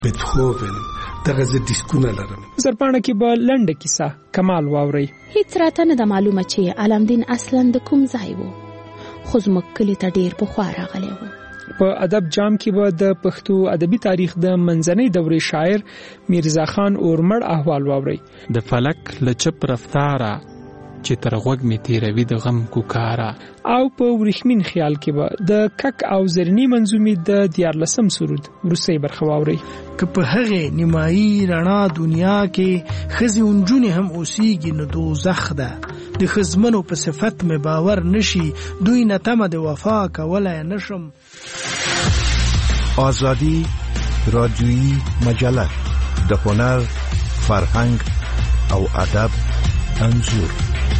بيتهوفن دغه ز ډیسکونه لرم. زرپاڼه کې به لنډه کیسه کمال واوري. هیڅ راته نه د معلومه چې علامدین اصلاً د کوم ځای و، خو زموږ کلي ته ډېر پخوا راغلی و. په ادب جام کې به د پښتو ادبي تاریخ د منځنۍ دورې شاعر میرزا خان اورمړ احوال واوري. د فلک لچپ رفتاره چې تر غوږ می تیروي د غم کوکارا. او په ورېښمین خیال کې به د کک او زرنی منظومې د 14 سرود وروستۍ برخه واوري. که په هغه نیمایي رڼا دنیا کې ښځې ونجونې هم اوسېږي نو دوزخ ده. د ښځمنو په صفت مې باور نشي، دوی نه تمه د وفا کولی نشم. آزادی رادیویی مجله د هنر، فرهنګ او ادب انځور.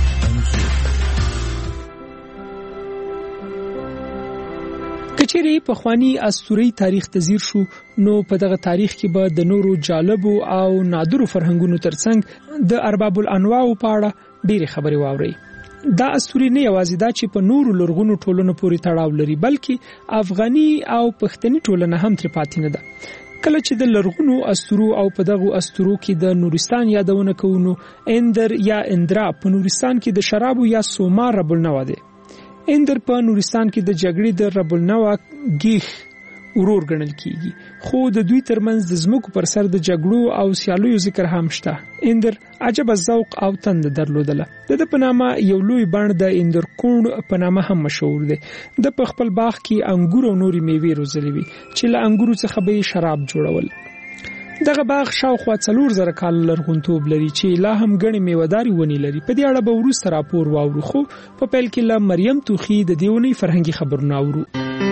کچېرې پخوانی اسطوري تاریخ ته ځیر شو نو په دغه تاریخ کې به د نورو جالبو او نادرو فرهنګونو ترڅنګ د ارباب الانواع په اړه ډېرې خبرې واوري. دا اسطوري نه یوازې دا چې په نورو لرغونو ټولنو پورې تړاو لري، بلکې افغاني او پښتني ټولنه هم تر پاتې نه ده. کله چې د لرغونو اسطورو او په دغه اسطورو کې د نورستان یادونه کوو نو اندر یا اندرا په نورستان کې د شرابو یا سومار رب النوا دی. اندر په نورستان کې د جګړې د رب النوا گیخ ورور ګڼل کیږي، خو د دوی ترمنځ د ځمکو پر سر د جګړو او سیالیو ذکر هم شته. اندر عجب ذوق او تند درلودله. د په نامه یو لوی بڼ د اندر کون په نامه هم مشهور دی. د په خپل باغ کې انګور او نوري میوې روزلې وي چې له انګورو څخه به شراب جوړول. دغه باغ شاوخوا 4000 کال لرغونتوب لري چې لا هم غني میوهداري ونی لري. په دې اړه به وروسته راپور واورو، خو په پیل کې له مریم توخی د دیونی فرهنګي خبرونه اورو.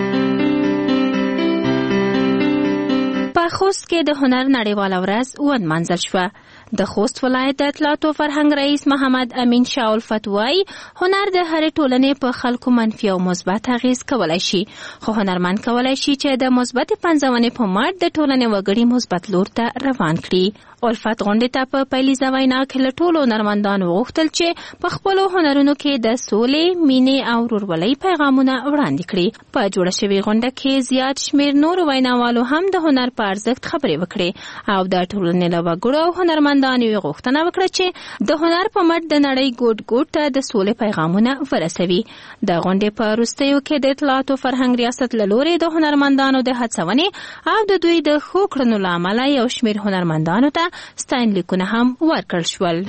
په خوست کې د هنر نړیواله ورځ ونمانځل شوه. د خوست ولایت د اطلاعات او فرهنګ رئیس محمد امین شاه الفت وايي هنر د هرې ټولنې په خلکو منفي او مثبت اغیز کولای شي، خو هنرمند کولای شي چې د مثبت پنځونې په مټ د ټولنې وګړي مثبت لور ته روان کړي. الفت غونډې ته په پیلیزه وینا کې له ټولو هنرمندانو وغوښتل چې په خپلو هنرونو کې د سولې، مینې او ورورولۍ پیغامونه وړاندې کړي. په جوړه شوې غونډه کې زیات شمېر نورو ویناوالو هم د هنر په ارزښت خبرې وکړې او د ټولنې له وګړو او هنرمندانو یې غوښتنه وکړه چې د هنر په مټ د نړۍ ګوټ ګوټ ته د سولې پیغامونه ورسوي. د غونډې په وروستیو کې د اطلاعات او فرهنګ ریاست له لورې د هنرمندانو د هڅونې او د دوی د ښو کړنو له امله یو شمېر هنرمندانو ته ستاینلیکونه هم ورکړل شول.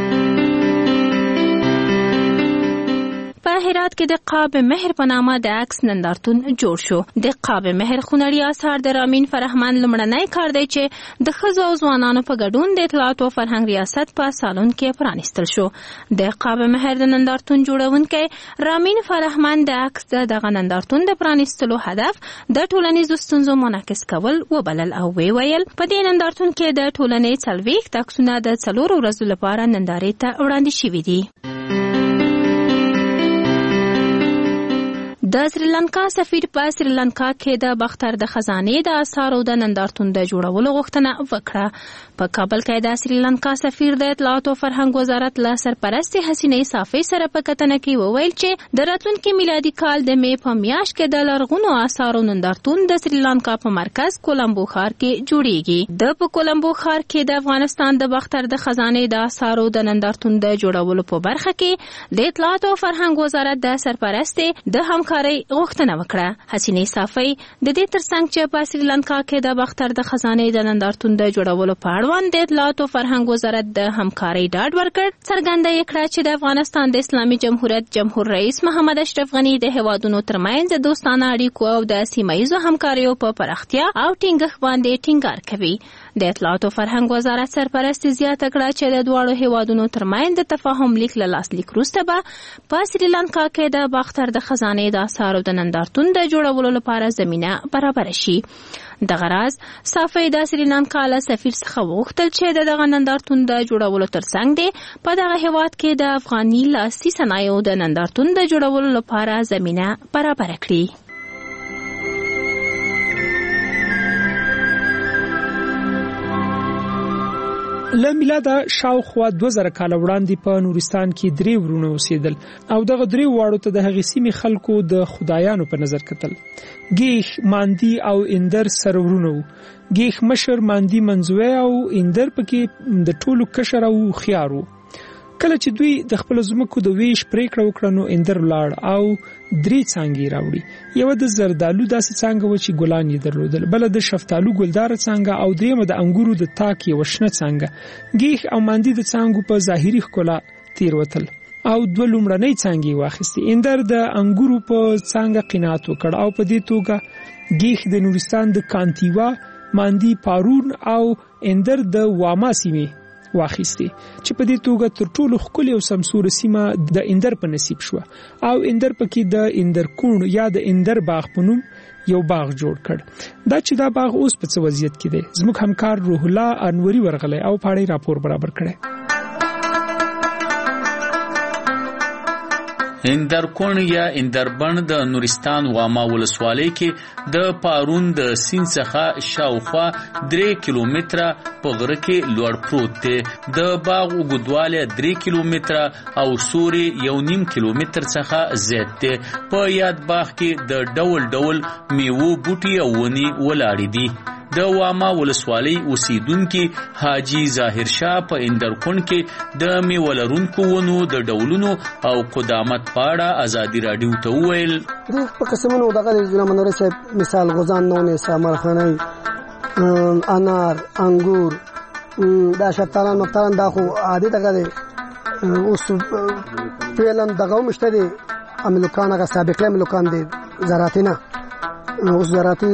په هرات کې د قاب مهر په نامه د عکس نندارتون جوړ شو. د قاب مهر خونړي آثار د رامین فرهمند لومړنی کار دی چې د ښځو او ځوانانو په ګډون د اطلاعات او فرهنګ ریاست په سالون کې پرانیستل شو. د قاب مهر د نندارتون جوړونکی رامین فرهمند د عکس دغه نندارتون د پرانیستلو هدف د ټولنیزو ستونزو منعکس کول وبلل او ویل په دې نندارتون کې د ټولنې 40 عکسونه د 4 ورځو لپاره نندارې ته وړاندې شوي دي. د سریلانکا سفیر په سریلانکا کې د باختر د خزانې د آثارو د نندارتون د جوړولو غوښتنه وکړه. په کابل کې د سریلانکا سفیر د اطلاعات او فرهنګ وزارت له سرپرست حسینې صافی سره په کتنه کې وویل چې د راتلونکي میلادي کال د می په میاشت کې د لرغونو آثارو نندارتون د سریلانکا په مرکز کولمبو ښار کې جوړیږي. د په کولمبو ښار کې د افغانستان د باختر د خزانې د آثارو د نندارتون د جوړولو په برخه کې د اطلاعات او فرهنګ وزارت د سرپرست د همکارۍ غوښتنه وکړه. حسینې صافی د دې ترڅنګ چې په سریلانکا کې د باختر د خزانې د نندارتون د جوړولو په اړوند د اطلاعات او فرهنګ وزارت د همکارۍ ډاډ ورکړ. څرګنده یې کړه چې د افغانستان د اسلامي جمهوریت جمهور رئیس محمد اشرف غني د هیوادونو ترمنځ د دوستانه اړیکو او د سیمه ییزو همکاریو په پراختیا او ټینګښت باندې ټینګار کوي. د اطلاعات او فرهنګ وزارت سرپرست زیاته کړه چې د دواړو هیوادونو ترمنځ د تفاهم لیک له لاسلیک وروسته به په سریلانکا کې د باختر د خزانې د آثارو د نندارتون د جوړولو لپاره زمینه برابر شي. دغه راز صافی د سریلانکا له سفیر څخه وغوښتل چې دغه نندارتون د جوړولو ترڅنګ دی په دغه هیواد کې د افغاني لاسي صنایعو د نندارتون د جوړولو لپاره زمینه برابر کړي. له میلاده شاوخوا 2000 کال وړاندې په نورستان کې 3 ورونه اوسېدل او دغه 3 واړو ته د هغې سیمې خلکو د خدایانو په نظر کتل. ګیخ، ماندی او اندر سرورونه وو. ګیخ مشر، ماندی منځوی او اندر پکې د ټولو کشر او خيار وو. کله چې دوی د خپل زمکو د ویش پریکړه وکړه نو اندر لاړ او 3 څانګې راوړي. یو د زردالو داسې څانګه و چې ګلان یې درلودل، بل د شفتالو ګلدار څانګه او درېمه د انګورو د تاک یو شنه څانګه. ګیخ او ماندی د څانګو په ظاهري ښکلا تیروتل او 2 لومړنۍ څانګې واخیستې. اندر د انګورو په څانګه قناعت وکړ او په دې توګه ګیخ د نورستان د کانتیوا، ماندی پارون او اندر د واما سیمې واخیستی چې په دې توګه تر ټولو ښکلې او سمسور سیمه د اندر په نصیب شو او اندر پکې د اندر کون یا د اندر باغ په نوم یو باغ جوړ کړ. دا چې دا باغ اوس په څه وضعیت کې دی زموږ همکار روح الله انوري ورغلی او پاړی راپور برابر کړي. اندرکون یا اندربن د نورستان واما ولسوالۍ کې د پارون د سیند څخه شاوخوا 3 کیلومتره په غره کې لوړ پروت دی. د باغ اوږدوالی 3 کیلومتره او سوري 1.5 کیلومتر څخه زیات دی. په یاد باغ کې د ډول ډول میوو بوټي او ونې ولاړې دي. د واما ولسوالۍ اوسیدونکي حاجی ظاهر شاه په اندرکون کې د میوه لرونکو ونو د ډولونو او قدامت په اړه ازادي راډیو ته وویل. په قسمونو دغه ضلع منوره صاحب مثال غوزان نونه سامرخاني، انار، انګور، دا شفتالان مفتالان دا خو عادي دغه اوس فعلا دغه مشتري املوکان هغه سابقه املوکان دي زراعتینه اوس زراعتي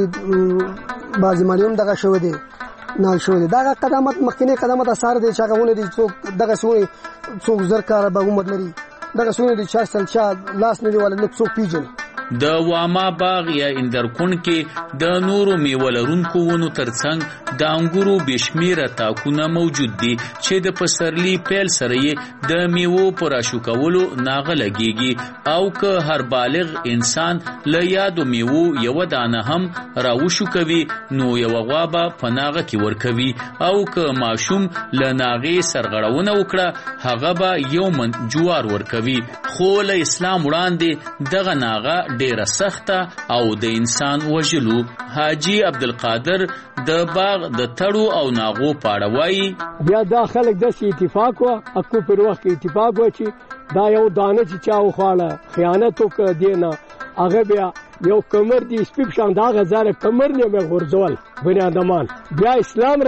بعضی مالیوم دغه شو دي نال شو دي. دا قدامت مخکنی قدامت اثر دي چې هغه ونه دي څوک دغه سونی څوک زر کار به عمر لري دغه سونی دي چې سلچا لاس نه دی ولا نه څوک پیژني. د واما باغ یا اندرکون کې د نورو میوه لرونکو ونو ترڅنګ د انګورو بشمیره تاکونه موجود دي چې د پسرلی پیل سره یې د میوو پر راشو کولو ناغه لګيږي او که هر بالغ انسان له یادو میوو یو دانه هم راوشو کوي نو یو غوابه په ناغه کې ورکوي او که ماشوم له ناغه سرغړونه وکړه هغه به یو من جوار ورکوي. خو له اسلام وړاندې دغه ناغه ډیره سخته او د انسان وژلو. حاجی عبدالقادر د باغ د تړو او ناغو پاړه وایي. بیا دا خلک د اتفاق وا اكو پر وخت اتفاق و چې دا یو دانه چې چا وخاله خیانت وکړ دینه هغه بیا یو کمر دی سپیب شان دا غزار کمر نه به غرزول بنی آدمان. بیا اسلام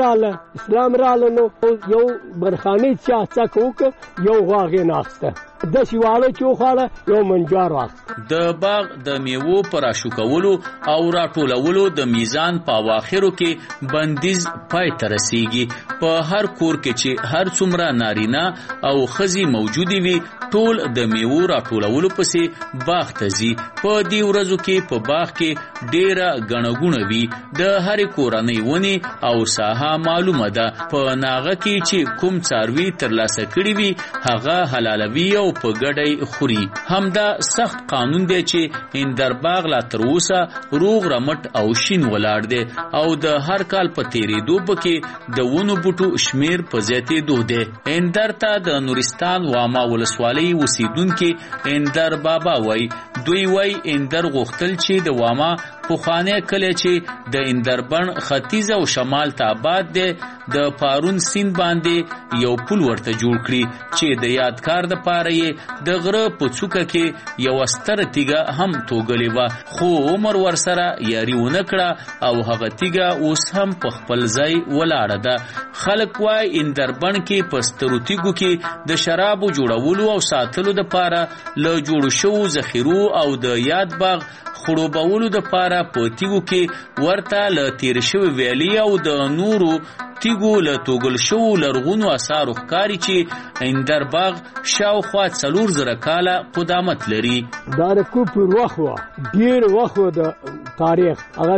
رااله نو یو برخانی چا څک وک یو غاغې ناخته د شیواله چوخاله یو منجار واخت. د باغ د میوو پر راشو کولو او راټولولو د میزان په اواخرو کې بندیز پای ته رسیږي. په هر کور کې چې هر څومره نارینه او ښځې موجودې وي ټول د میوو راټولولو پسې باغ ته ځي. په دې ورځو کې په باغ کې ډیره ګڼه ګوڼه وي. د هرې کورنۍ ونې او ساحه معلومه ده. په ناغه کې چې کوم څاروي ترلاسه کړي وي هغه حلالوي او په ګډۍ خوري. همدا سخت قانون دی چې اندر باغ لا تر اوسه روغ رمټ او شین ولاړ دی او د هر کال په تیریدو پکې د ونو بوټو شمیر په زیاتېدو دی. اندر ته د نورستان واما ولسوالۍ اوسیدونکي اندر بابا وای. دوی وای اندر غوښتل چې د واما پخوانی کلی چې د اندربن ختیځ او شمال ته آباد دی د پارون سیند باندې یو پل ورته جوړ کړي چې د یادګار دپاره یې د غره په څوکه کې یو ستره تیږه هم توږلې وه خو عمر ورسره یاري ونه کړه او هغه تیږه اوس هم په خپل ځای ولاړه ده. خلک وای اندربن کې په سترو تیږو کې د شرابو جوړولو او ساتلو دپاره له جوړو شوو ذخیرو او د یاد باغ خړوبولو دپاره په تیږو کې ورته له تیر شوي ویالي او د نورو تیږو له توږل شوو لرغونو اثارو ښکاري چې اندر باغ شاوخوا 4000 کاله قدامت لري. دا د کوپر وخت وه ډېر وخت و د تاریخ هغه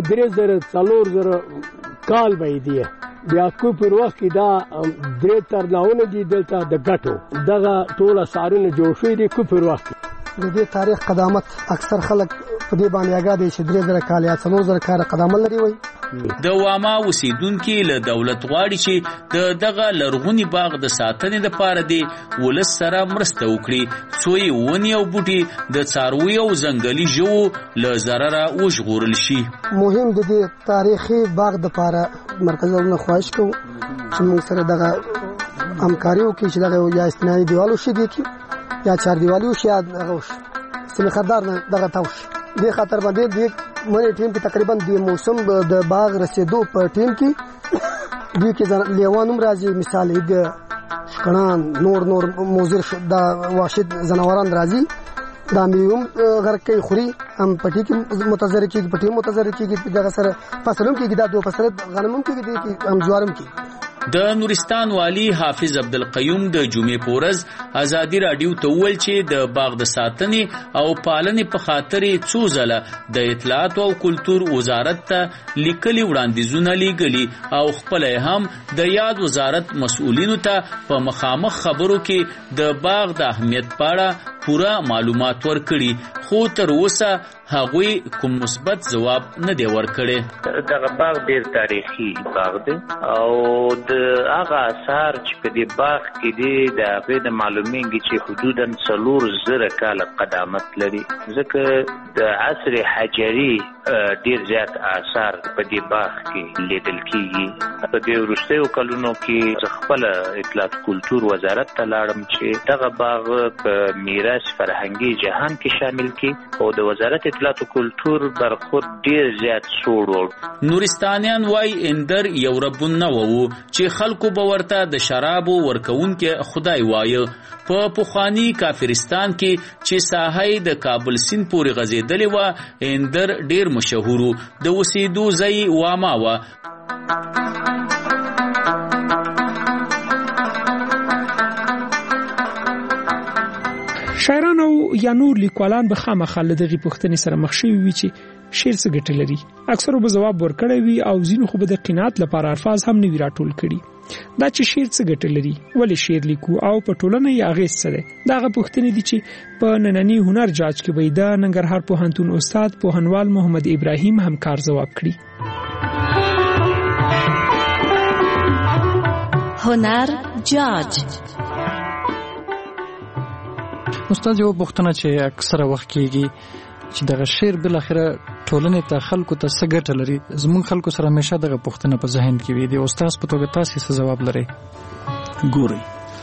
3000 کال به یې دی. بیا کوپر وخت کې دا 3 ترلاونه دي دلته د ګټو دغه ټول اثارونه جوړ شوي دي کوپر وخت. د دې تاریخ قدامت اکثر خلک په دې باندې هغه د 3000 کال یا 4000 کال قدامت لري وي. د واما اوسیدونکو له دولت غواړي چې دغه لرغونی باغ د ساتنې لپاره دی ولس سره مرسته وکړي څو یې ونې او بوټي د څارویو او ځنګلي ژوو له ضرره وژغورل شي. مهم د دې تاریخي باغ د لپاره مرکزي دولت خواهش کوو چې موږ سره دغه همکاري وکړي چې دغه یا استنادي دیوالو شي دي کې یا چار دیوالي وشي یا دغه وشي سمخدار نه دغه تاوش دې خاطر باندې د مونږ ټیم کې تقریبا د موسم د باغ رسیدو په ټیم کې دوی کې لیوانم راځي مثال یې شکران نور موزر د واشد زناوران راځي دا میوم غرقې خوري هم پټي کې متضرر کېږي پټي متضرر کېږي دغه سره فصلوم کې دا دوه فصل غنموم کې هم جوارم کې. د نورستان والی حافظ عبدالقیوم د جمعې په ورځ ازادي راډیو ته وویل چې د باغ د ساتنې او پالنې په خاطر څو ځله د اطلاعات او کلتور وزارت ته لیکلي وړاندیزونه لیږلي او خپل هم د یاد وزارت مسؤلینو ته په مخامخ خبرو کې د باغ د اهمیت په اړه پورا معلومات ورکړي خو تر اوسه هغوی کوم مثبت ځواب نه دی ورکړی. دغه باغ ډیر تاریخي باغ دی او د هغه اثار چې په دې باغ کې دي د هغې د معلومیږي چې حدودا 4,000 کاله قدامت لري ځکه د عصر حجري ډیر زیات آثار په دې باغ کې لیدل کېږي. په دې وروستیو کلونو کې زه خپله اطلاعات کلتور وزارت ته لاړم چې دغه باغ په میراث فرهنګي جهان کې شامل کړي او د وزارت اطلاعات کلتور برخورد ډیر زیات سوړ و. نورستانیان وای اندر یو رب النوو چې خلکو به ورته د شرابو ورکوونکي خدای وایه. په پخواني کافرستان کې چې ساحه د کابل سیند پورې غځېدلې وه اندر ډیر مشهور د اوسېدو ځای واما وه. شاعران او یا نور لیکوالان به خامخا له دغې پوښتنې سره مخ شوي وي چې شعر څه ګټه لري. اکثرو به ځواب ورکړی وي او ځینو خو به د قناعت لپاره الفاظ هم نه وي راټول کړي. دا چې شعر څه ګټه لري ولې شعر لیکو او په ټولنه یې اغېز څه دی دا هغه پوښتنې دي چې په ننني هنر جاج کې به د ننګرهار پوهنتون استاد پوهنوال محمد ابراهیم همکار ځواب کړي. هنر جاج استاد یو پوښتنه چې اکثره وخت کېږي چې دغه شعر بل اخره ټولنې ته خلکو ته څه ګټه لري زموږ خلکو سره همیشه دغه پوښتنه په ذهن کې وي. د استاد په توګه تاسو څه ځواب لرئ؟ ګورئ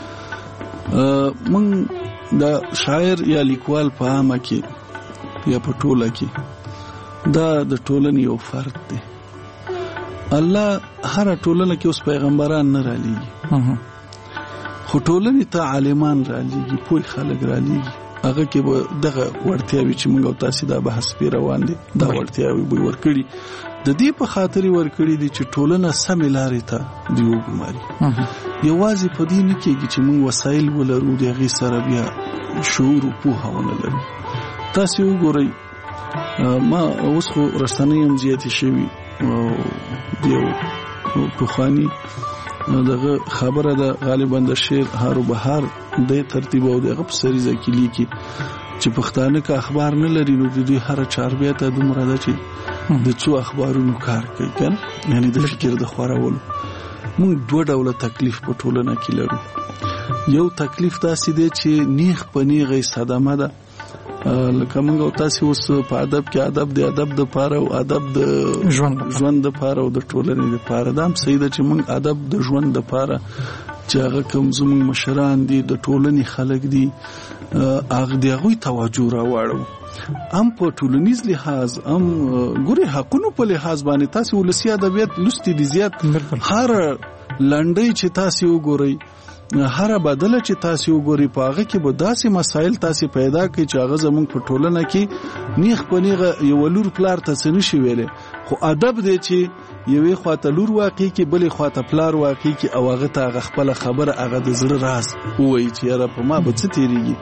موږ د شاعر یا لیکوال په عامه کې یا په ټوله کې دا د ټولنې یو فرد دی. الله هر ټولنه کې اوس پیغمبران نه رالیږي خو ټولنې ته عالمان رالیږي پوه خلک رالیږي هغه کې به دغه وړتیاوي چې موږ او تاسو دا بحث پی روان دي دا وړتیاوي به ورکړي د دې په خاطر ورکړي دي چې ټولنه سمې لارې ته دی وګماري. یوازې په دې نه کېږي چې موږ وسایل ولرو د هغې سره بیا شعور او پوهه ونه لرو. تاسو وګورئ ما اوس خو رسنۍ هم زیاتې شوي یو پخواني دغه خبره ده غالبا د شعر هارو بهار د ترتیب او دغه په سریزه کې لیکي چې پښتانه که اخبار نه لري نو د دوی هر چاربیه ته دومره ده چې د څو اخبارونو کار کوي کنه یعنی د فکر د خورولو. موږ دوه ډوله تکلیف په ټولنه کې لرو. یو تکلیف داسې دی چې نیغ په نیغه صدمه ده لکه موږ او تاسو اوس په ادب کې ادب د ادب د پاره او ادب د ژوند د پاره او د ټولنې د پاره دا هم صحیح ده چې موږ ادب د ژوند د پاره چې هغه کوم زموږ مشران دي د ټولنې خلک دي هغه دغه توجه راوړو هم په ټولنیز لحاظ هم ګوري حقونو په لحاظ باندې تاسو ولسی ادبیات لستي دي زیات هر لنډي چې تاسو وګورئ هر بدله چې تاسو وګورئ په هغه کې به داسې مسایل تاسو پیدا کړئ چې هغه زموږ په ټولنه کې نیغ په نیغه یو لور پلار ته څه نشي ویلې خو ادب دی چې یوې خواته لور واقع کې بلې خواته پلار واقع کې او هغه ته خپل خبره هغه د زړه راز وایي چې یاره په ما به څه تیریږي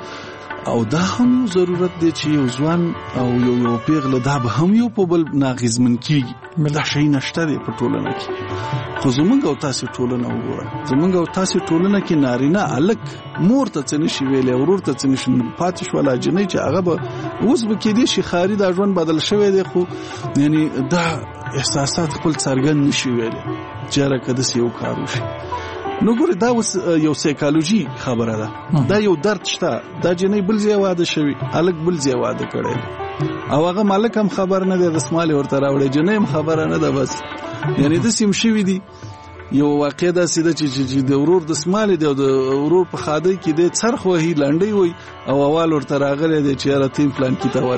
او دا هم ضرورت دی چې یو ځوان او یو پیغله دا به هم یو په بل ناغیزمن کیږي دا شی نشته دی په ټولنه کې خو زمونږ او تاسو ټولنه وګوره زمونږ او تاسو ټولنه کې نارینه الک مور ته څه نشي ویلې ورور ته څه نشي پاتې شو ولا جنې چې هغه به اوس به کې دي شي خاري دا ژوند بدل شوی دی خو یعنی دا احساسات خپل څرګند نشي ویلې چې راکده سی یو کار وشي نو ګوره دا یو سایکالوژي خبره ده دا یو درد شته دا جنې بل ځای واده شوی الک بل ځای واده کړي او هغه مالک هم خبر نه دی رسماله ورته راوړي جنې هم خبره نه ده بس یعنی د سیم شوی دی یو واقع دا سیده چې د ورور د سماله دی او د ورور په خاده کې د څرخ وهي لنډي وي او اول ورته راغلی دی چې را تیم پلان کې تا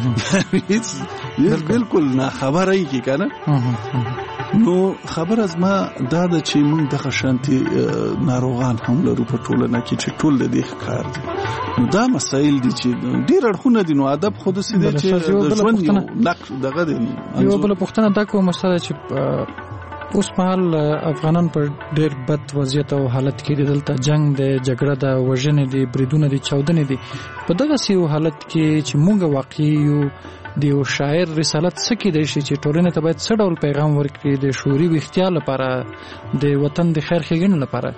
ورکړي بالکل نه خبره ای کی کنه نو خبر از ما دا د چې موږ د خشانتي ناروغان هم لرو په ټولنه کې چې ټول د دې ښکار دي نو دا مسایل دي چې ډیر اړخونه دي نو ادب خود سي دي چې د ژوند یو نقش دغه دي یو بل پښتنه دا کوم مسله چې اوس مهال افغانان په ډیر بد وضعیت او حالت کې دي دلته جنگ دی جګړه ده وژنې دي بریدونه دي چاودنې دي په دغه سیو حالت کې چې موږ واقعي یو د یو شاعر رسالت څه کې دی چې ټولنې ته باید څه ډول پیغام ورکړي د شعوري ویښتیا لپاره د وطن د خیر ښېګڼې لپاره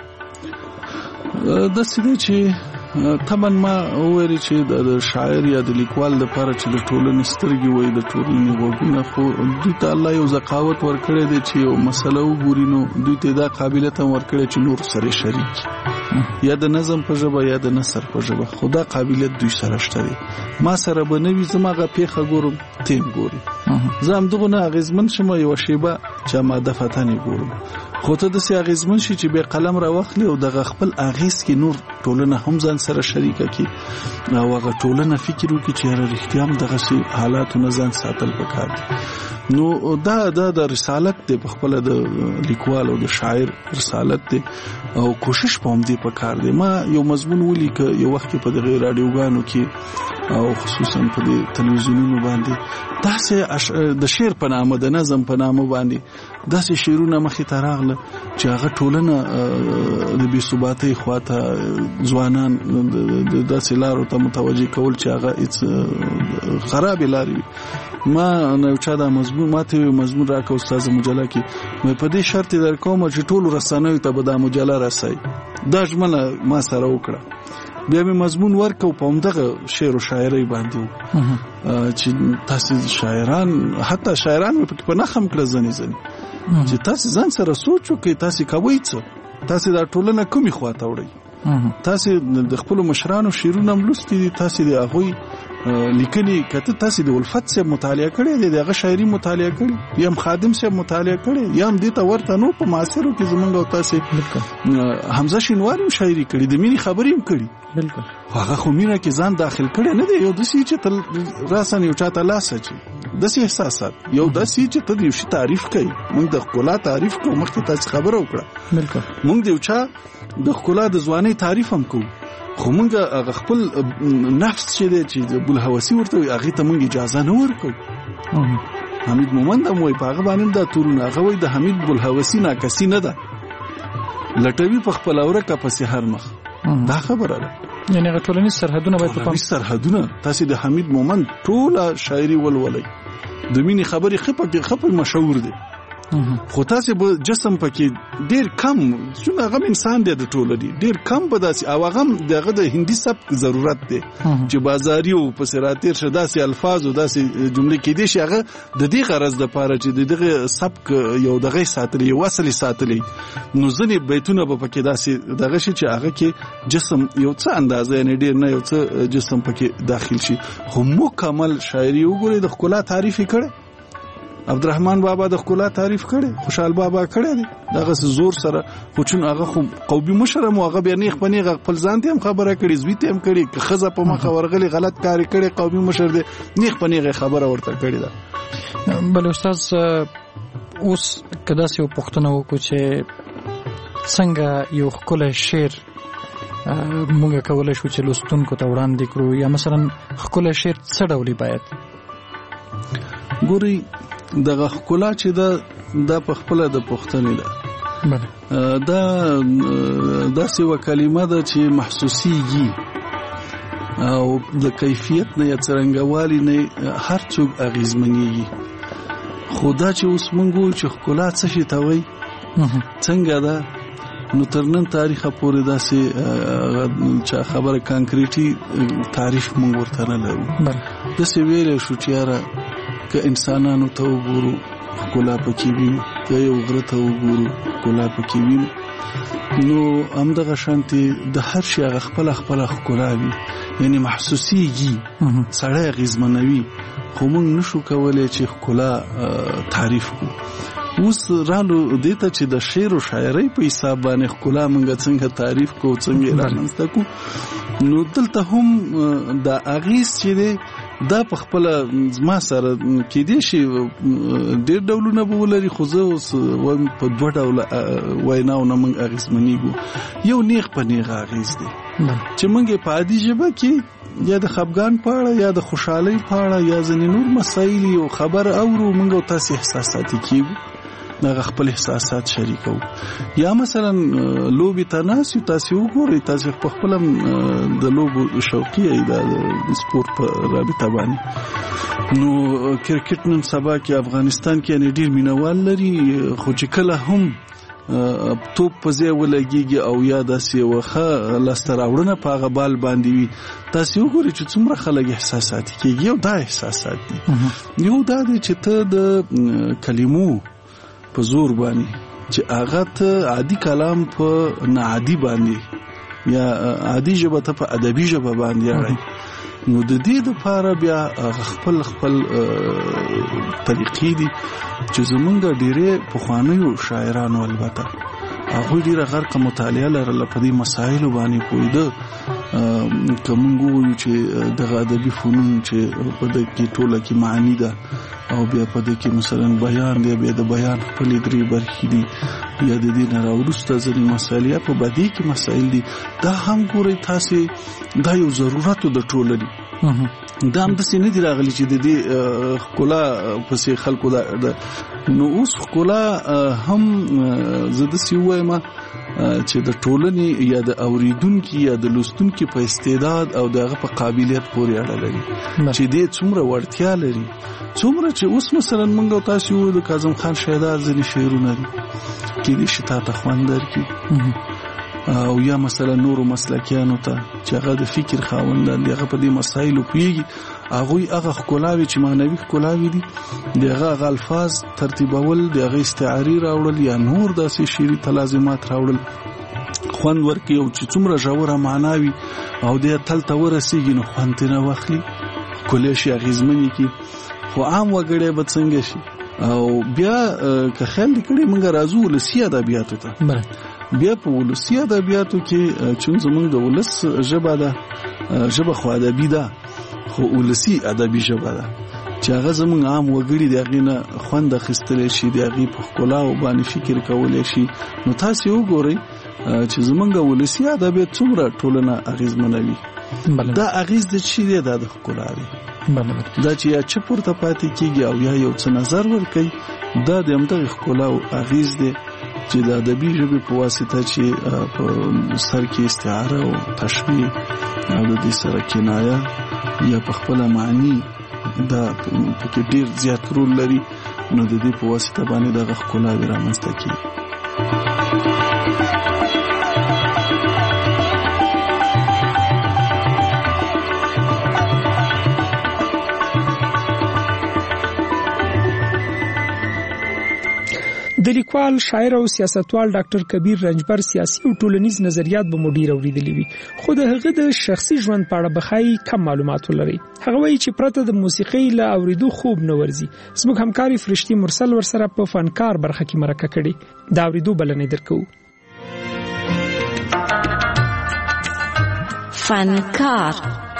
د سیده چې طبعا ما وویل چې د شاعر یا د لیکوال لپاره چې د ټولنې سترګې وي د ټولنې غوږونه خو دوی ته الله یو ذکاوت ورکړی دی چې یو مسله وګوري نو دوی ته دا قابلیت هم ورکړی چې نور سره شریک یا د نظم په ژبه یا د نثر په ژبه خدا قابلیت دوی سره شته دی ما سره به نوی زماغه پیخه ګورم تیم ګوري زه هم دغه نه اغیزمن شم یو شیبه چې ما د فتنې ګورم خو ته د سي اغیزمن شي چې به قلم را واخلي او دغه خپل اغیز کې نور ټولنه هم ځان سره شریکه کی او هغه ټولنه فکر وکړي چې رښتیا هم دغه سي حالات نه ځان ساتل پکار دي نو دا د رسالت دی په خپل د لیکوال او د شاعر رسالت دی او کوشش پوم دی پکار دی ما یو مضمون ولیک یو وخت په دغه رادیوګانو کې او خصوصا په تلویزیونونو باندې داسې د شعر په نامه د نظم په نامه باندې داسې شعرونه مخې ته راغله چې هغه ټولنه د بې ثباتۍ خواته ځوانان داسې لارو ته متوجه کول چې هغه خرابې لارې ما نو چا دا مضمون راکو استاد مجله کې مې په دې شرط درکوم چې ټول رسنیو ته به دا مجله راسي دا ژمنه ما سره وکړه بیا مې مضمون ورکو په همدغه شعر او شاعري باندې چې تاسو شاعران حتی شاعران په نخم کړه ځنې چې تاسو ځان سره سوچ وکړئ تاسو کوی څه تاسو دا ټولنه کومي خواته وړئ تاسو د خپل مشرانو شعرونه ملوستي دي تاسو د هغه لیکني کته تاسو د ولفت سره مطالعه کړئ دغه شاعري مطالعه کړئ یم خادم سره مطالعه کړئ یم دې ته ورته نو په معاصرو کې زمونږ او تاسو حمزه شینواری شاعري کړي د مینې خبرې هم کړي بالکل هغه خو مینه کې ځان داخل کړي نه دی یو د سې چې تل راسن یو چاته لاسه چې د سې احساسات یو د سې چې ته یو شی تعریف کوي موږ د خپل تعریف کوو مخکې تاسو خبره وکړه بالکل موږ د یو چا د خپل د ځواني تعریف هم کوو خو موږ هغه خپل نفس چې دی چې بل هوسي ورته هغه ته موږ اجازه نه ورکو حمید مومند هم وای په هغه باندې دا تورونه هغه وای د حمید بل هوسي ناکسي نه ده لټوي په خپل اورکه په سحر مخ دا خبره ده یعنی ټولنیز سرحدونه باید په پام سرحدونه تاسو د حمید مومند ټوله شاعري ولولای د مینې خبرې خپه مشهور دي خو تاسو به جسم پکې ډیر کم څنګه هغه انسان دی د ټوله دی ډیر کم به داسې او هغه دغه د هندي سبک ضرورت دی چې بازاري او پسراتیر شداسي الفاظ او داسې جملې کې دي چې هغه د دې غرض د پاره چې دغه سبک یو دغه ساتلې وصلي ساتلې نو ځنې بیتونه به پکې داسې دغه شي چې هغه کې جسم یو څه اندازې نه ډیر نه یو څه جسم پکې داخل شي خو مکمل شاعري وګوري د خلا تعریف کړي عبدالرحمن بابا د خلا تعریف کړي خوشحال بابا کړي دي دغه زور سره خو چون هغه خو قومي مشرم او هغه بیانې خپنی خپل ځان ته هم خبره کړي زوی ته هم کړي که خزه په مخه ورغلي غلط کاری کړي قومي مشر دي نیخ پنی خبره ورته کړي دا بل استاد اوس کدا سه پښتنه وکړو چې څنګه یو خپل شعر موږ کولای شو چې لوستونکو ته وړاندې کړو یا مثلا خپل شعر څه ډول باید ګوري دغه خلا چې دا په خپل د پښتنې ده دا داسې و کلمه ده چې محسوسيږي او د کیفیت نه یا څرنګوالي نه هر څوک اغیزمنېږي. خدا چې اوس مونږ چې ښکلا څه شي ته وایي څنګه ده، نو تر نن تاریخه پورې داسې چا خبره کانکریټي تعریف مونږ ورته نه لرو. داسې ویلی شو چې یاره که انسانانو ته وګورو ښکلا پکې وینو، که یو غره ته وګورو ښکلا پکې وینو، نو همدغه شانتې د هر شي هغه خپله ښکلا وي، یعنې محسوسیږي، سړی اغېزمنوي، خو موږ نشو کولی چې ښکلا تعریف کړو. اوس رالو دې ته چې د شعر او شاعرۍ په حساب باندې ښکلا موږ څنګه تعریف کوو، څنګه یې رامنځته کړو، نو دلته هم د اغېز چې دی دا په خپله زما سره کېدای شي ډېر ډولونه به ولري، خو زه اوس وایم په 2 ډوله ویناو نه موږ اغېزمنېږو. یو نیغ په نیغه اغېز دی چې موږ یې په عادي ژبه کې یا د خفګان په اړه یا د خوشحالۍ په اړه یا ځینې نور مسایل یو خبر اورو، موږ او تاسې احساساتي کېږو، دغه خپل احساسات شریکو. یا مثلا لوبې ته ناست یو، تاسې وګورئ، تاسې په خپله د لوبو شوقي یې د سپورت په رابطه باندې، نو کرکټ نن سبا کې افغانستان کې یعنې ډېر مینوال لري، خو چې کله هم توپ په ځای ولګېږي او یا داسې یوه ښه لاسته راوړنه په هغه بال باندې وي، تاسې وګورئ چې څومره خلک احساساتي کېږي. یو دا احساسات دي، یو دا دی چې ته د کلمو په زور باندې چې هغه ته عادي کلام په ناعادي باندې یا عادي ژبه ته په ادبي ژبه باندې اړئ، نو د دې دپاره بیا خپل طریقې دي چې زمونږ ډېرې پخوانیو شاعرانو البته هغوی ډېره غرقه مطالعه لرله په دې مسایلو باندې پوهېده. که مونږ ووایو چې دغه ادبي فنون چې په دې کې ټوله کې معنی ده او بیا په دې کې مثلا بیان دی، بیا د بیان خپلې 3 برخې دي، یا د دې نه راوروسته ځینې مسایل یا په بدیع کې مسایل دي، دا هم ګورئ تاسې دا یو ضرورت د ټولنې. دا هم داسې نه دي راغلي چې د دې ښکلا پسې خلکو نو اوس ښکلا هم زه داسې ووایم چې د ټولنې یا د اوریدونکي یا د لوستونکي په استعداد او د هغه په قابلیت پورې اړه لري چې دې څومره وړتیا لري، څومره چې اوس مثلا موږ او تاسې ووایو د کاظم خان شیدار ځینې شعرونه دي کېدای شي تا ته خوند درکړي، او یا مثلا نورو مسلکیانو ته چې هغه د فکر خاوندان دي، هغه په دې مسایلو پوهېږي، هغوی هغه ښکلاوې چې معنوي ښکلاوې دي د هغه الفاظ ترتیبول، د هغه استعارې راوړل یا نور داسې شعري تلازمات راوړل خوند ورکړي، او چې څومره ژوره معنا وي او دې تل ته ورسېږي نو خوند ترې واخلي، ښکلی شي، اغېزمنې کړي. خو عام وګړی به څنګه شي؟ او بیا که خیال دې کړی موږ راځو ولسي ادبیاتو ته. بیا په ولسي ادبیاتو کې چون زمونږ د ولس ژبه ده، ژبه خو ادبي ده خو ولسي ادبي ژبه ده چې هغه زمونږ عام وګړي د هغې نه خوند اخیستلی شي، د هغې په ښکلاو باندې فکر کولی شي. نو تاسې وګورئ چې زمونږ ولسي ادبیات څومره ټولنه اغېزمنوي. دا اغېز د چی دی؟ دا د ښکلا دی. دا چې یا چپ ورته پاتې کېږي او یا یو څه نظر ورکوي، دا د همدغې ښکلا او اغېز دی چې د ادبي ژبې په واسطه چې په سر کې استعاره او تشبیه او د دې سره کنایه یا په خپله معنی دا پکې ډېر زیات رول لري، نو د دې په واسطه باندې دغه ښکلاوې رامنځته کېږي. د لیکوال، شاعر او سیاستوال ډاکټر کبیر رنجبر سیاسي او ټولنیز نظریات به مو ډیر اوریدلي وي، خو د هغه د شخصي ژوند په اړه بخای کم معلومات لري. هغه وایي چې پرته د موسیقۍ له اوریدو خوب نه ورځي. زموږ همکاري فرشتي مرسل ورسره په فنکار برخه کې مرکه کړي، دا اوریدو بلنې درکو. فنکار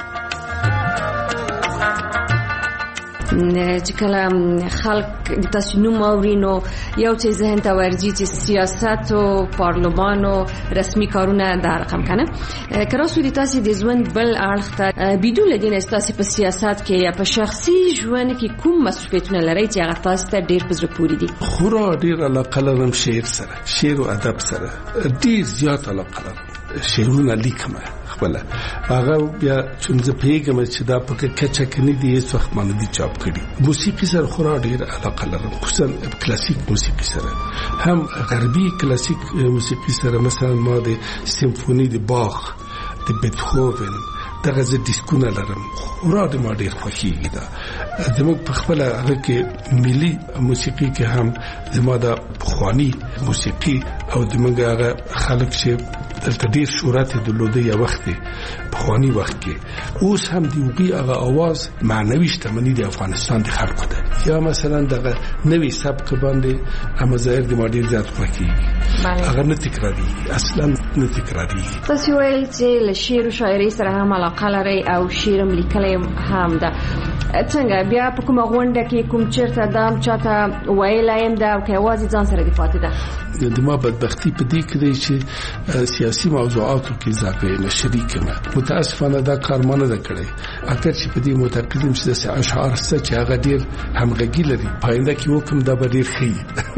چې کله خلک د تاسو نوم اوري نو یو څه ذهن ته ورځي چې سیاست او پارلمان او رسمي کارونه دا رقم کنه. کله چې تاسو د ژوند بل اړخ ته بدون لدین تاسو په سیاست کې یا په شخصي ژوند کې کوم مسؤلیتونه لري چې هغه تاسو ته ډیر په زړه پورې دي؟ خورا ډیر علاقه لرم شعر سره، شعر او ادب سره ډیر زیات علاقه لرم. شعرونه لیکم، خپل هغه بیا چې پیغام چې دا په کچا کې نه دی هیڅ وخت باندې چاپ کړي. موسیقي سره خورا ډیر علاقه لرم، خصوصا کلاسیک موسیقي سره، هم غربي کلاسیک موسیقي سره. مثلا ما د سیمفونی د باخ، د بیتهوون دغه ز ډیسکونه لرم، خورا د ما ډیر خوښیږي. دا زموږ په خپل هغه کې ملي موسیقي کې هم زما د پخوانی موسیقي او د موږ هغه خلک چې دلته ډیر شهرت درلوده یا وخت پخوانی وخت کې، اوس هم دی وګي هغه आवाज معنوي شتمنۍ د افغانستان د خلکو ده. یا مثلا دغه نوې سبک باندې امزایر د ماډل زیات خوښیږي، هغه نه تکراري، اصلا نه تکراري. تاسو ویل چې له شعر او شاعري سره هم علاقه لري او شعر لیکل هم ده. څنګه بیا په کومه غونډه کې کوم چیرته دام چاته ویلایم ده او کې आवाज ځان سره دی پاتې ده؟ د ما بدبختی په دې کې دی چې سیاسي موضوعاتو کې اضافه نشریک ما متاسفانه دا کار مانه ده کړی. اگر چې په دې متقدم چې اشعار چې هغه ډیر همغږي لري پاینده کې وکم دا ډیر ښه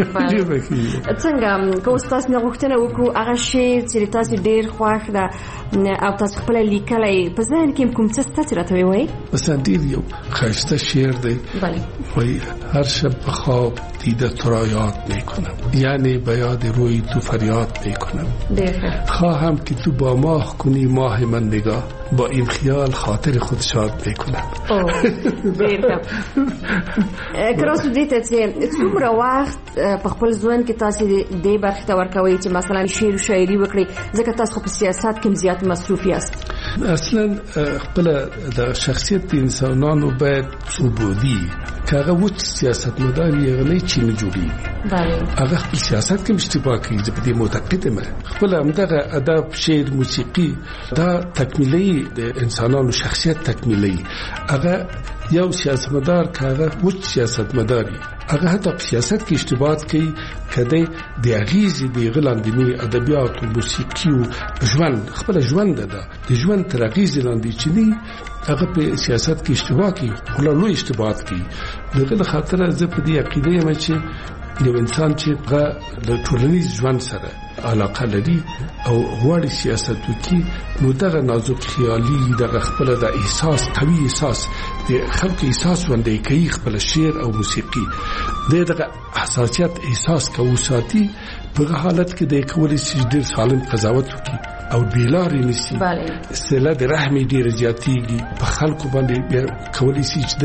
څنګه کو تاسو نه غوښتنه وکړو هغه شی چې تاسو ډیر خوښ ده او تاسو خپل لیکلای په ذهن کې کوم څه ستاسو راته وایي؟ مثلا ډیر یو خسته شعر دی وای هر شب به خواب دیده تو را یاد میکنم، یعنی به یاد روی تو فریاد میکنم، خواهم که تو با ماه کنی ماه من نگاه، با این خیال خاطر خود شاد میکنم. کراسو دیته چې څومره وخت په خپل ژوند کې تاسو دې برخه ته ورکوي چې مثلا شعر او شاعري وکړي، ځکه تاسو په سیاست کې زیات مصروف یاست؟ اصلا خپل د شخصیت انسانانو باید ثبوتی کاغه وڅ سیاست مدار یې غلې چې نه جوړي، هغه خپل سیاست کې اشتباه کوي. زه په دې معتقد یم خپل همدغه ادب، شعر، موسیقي دا تکمیلي د انسانانو شخصیت تکمیلي. هغه یو سیاستمدار کاغه وڅ سیاستمداري هغه حتی په سیاست کې اشتباهات کوي کده د اغیزې د غلاندنی ادبیات او موسیقي او ژوند خپل ژوند ده د ژوند تر اغیزې لاندې چې نه هغه په سیاست کې اشتباه کوي، خلالو اشتباهات کوي. دغه خاطر زه په دې عقیده یم چې یو انسان چې د ټولنیز ژوند سره علاقه لري او غواړي سیاست وکړي نو دغه نازک خیالي دغه خپل د احساس قوي احساس د خلکو احساس باندې کوي، خپل شعر او موسیقي دغه حساسیت احساس کوي ساتي. په حالت کې د کولې چې ډیر سالم قضاوت وکړي او بیلارې نسی استله د رحم ډیر زیاتېږي په خلکو باندې کولې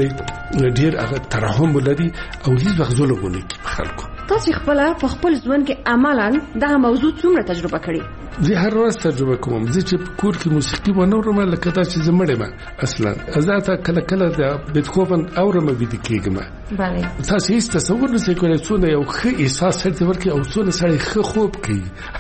چې ډیر هغه ترحم ولري او هیڅ وخت ظلم ونه کوي په خلکو. تاسو خپل ژوند کې عملاً دا موضوع څومره تجربه کړی؟ زه هر ورځ تجربه کوم. زه چې په کور کې موسیقي ونورم لکه دا چې زمړې ما اصلا ازاته کله کله د بیتهوون اورم ویډیو کېږم. تاسو هیڅ تصور نه کوئ څونه یو ښه احساس سره ورکړي او څونه سړی ښه خوب کوي.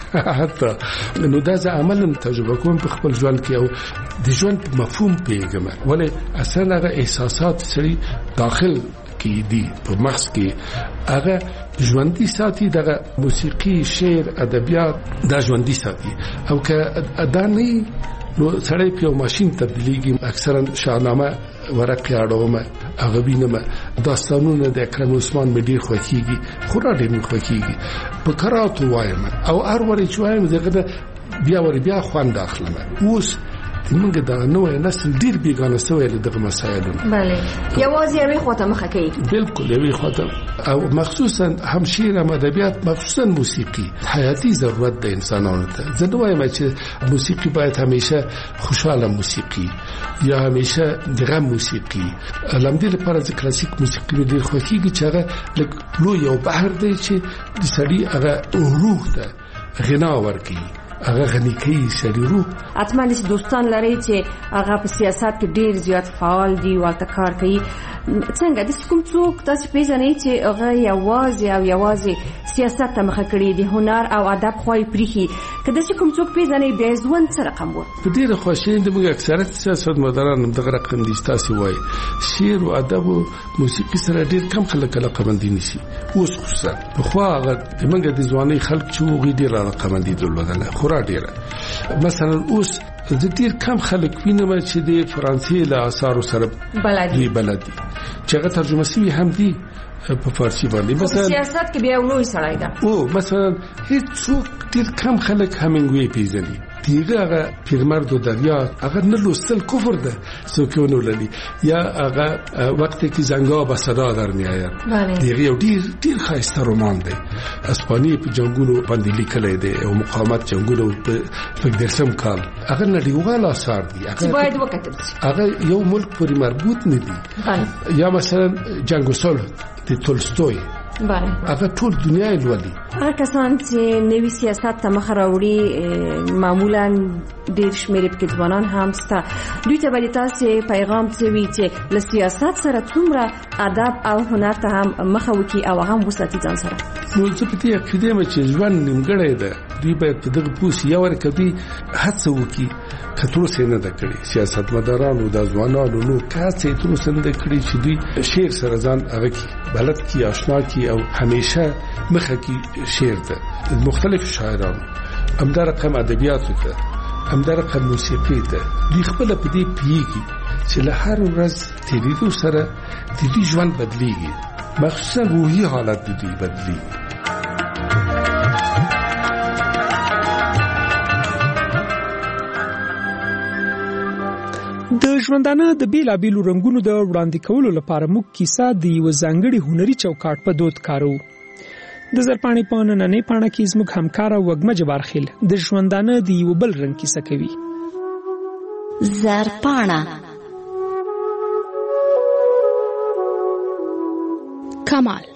حتی نو دا زه عملاً تجربه کوم په خپل ژوند کې او د ژوند مفهوم پیژنم ولې اصلا هغه احساسات سړي داخل کې دي په مغز کې هغه ژوندۍ ساتي. دغه موسیقي، شعر، ادبیات دا ژوندۍ ساتي او که ادا نه نو سړی په ماشين تبدیلیږي. اکثرا شاهنامه ورقه اړوم هغه وینم داستانونه د اکرم عثمان مې ډیر خوښیږي، خورا ډیر خوښیږي په قراتو وایم او هر وری چې وایم دغه بیا خوند اخلم. اوس موږ د نوې نسل ډیر بیګانه سوی له دغه مسایلو. یوازې یوې خواته مخه کوي. بالکل یوې خواته او مخصوصا هم شعر او ادبیات، مخصوصا موسیقي حیاتي ضرورت د انسانانو ته. زه نو وایم چې موسیقي باید همیشه خوشاله موسیقي یا همیشه دغه موسیقي. الحمدلله لپاره چې کلاسیک موسیقي ډیر خوښیږي چې هغه لوی یو بحر دی چې د سړي هغه روح ته غنا ورکوي، هغه غني کوي سړي روح. اتمنى چې دوستان لري چې هغه په سیاست کې ډیر زیات فعال دي او کار کوي. څنګه د کوم څوک تاسو پیژنئ چې هغه یوازې سیاست ته مخه کړی دی، هنر او ادب خوای پریخي؟ کله چې کوم څوک پیژنئ به ځوان سره رقم و په ډیر خوشاله دي. موږ اکثریت سیاستمداران دغه رقم دي تاسو وایي. شعر او ادب او موسیقي سره ډیر کم خلک رقم دي نشي. اوس خصوصا خو هغه موږ د ځواني خلک چې وګړي ډیر رقم دي درلودل خورا ډیر. مثلا اوس د ډیر کم خلک وینم چې د فرانسې له آثارو سره بلدي چې هغه ترجمه شوی هم دي په فارسی باندې. مثلا سیاست کې بیا ولوي سړی ده او مثلا هیڅ څوک ډیر کم خلک همینګوی پیژني، دیگه هغه پیرمرد و دریا هغه نه لوستل کفر ده څوک ونه للی یا هغه وقتی که زنگا به صدا در میآید دیگه یو ډیر ښایسته رومان دی. اسپانیې په جنگونو باندې لیکلی دی او مقاومت جنگونو په 10 کال هغه نړیوال آثار دي چې باید وکتل شي. هغه یو ملک پورې مربوط نه دي. یا مثلا جنگ و صلح د تولستوی هغه ټول دنیا یې لولي. هغه کسان چې نوي سیاست ته مخ راوړي معمولا ډېر شمېر پکې ځوانان هم سته. دوی ته به تاسې پیغام څه وي چې له سیاست سره څومره ادب او هنر ته هم مخه وکړي او هم وساتي ځان سره؟ نو زه په دې عقیده یم چې ژوند نیمګړی ده. دوی باید په دغه پوه شي یا ورکه دوی هڅه وکړي که تر اوسه یې نه ده کړې. سیاستمدارانو د ځوانانو نو که هڅه یې تر اوسه نه ده کړې چې دوی شعر سره ځان هغه کړي بلد کړي آشنا کړي او همیشه مخه کړي شعر ته مختلف شاعرانو همدا رقم ادبیاتو ته همدا رقم موسیقي ته. دوی خپله په دې پوهېږي چې له هر ورځ تېرېدو سره د دوی ژوند بدلېږي مخصوصا روحي حالت د دوی بدلېږي. د ژوندانه د بیلابیلو رنگونو د وړاندې کولو لپاره موږ کیسه د یو ځانګړي هنري چوکاټ په دود کارو. د زرپاڼې په نننۍ پاڼه کې زموږ همکاره وږمه جبارخیل د ژوندانه د یو بل رنګ کیسه کوي. زرپاڼه کمال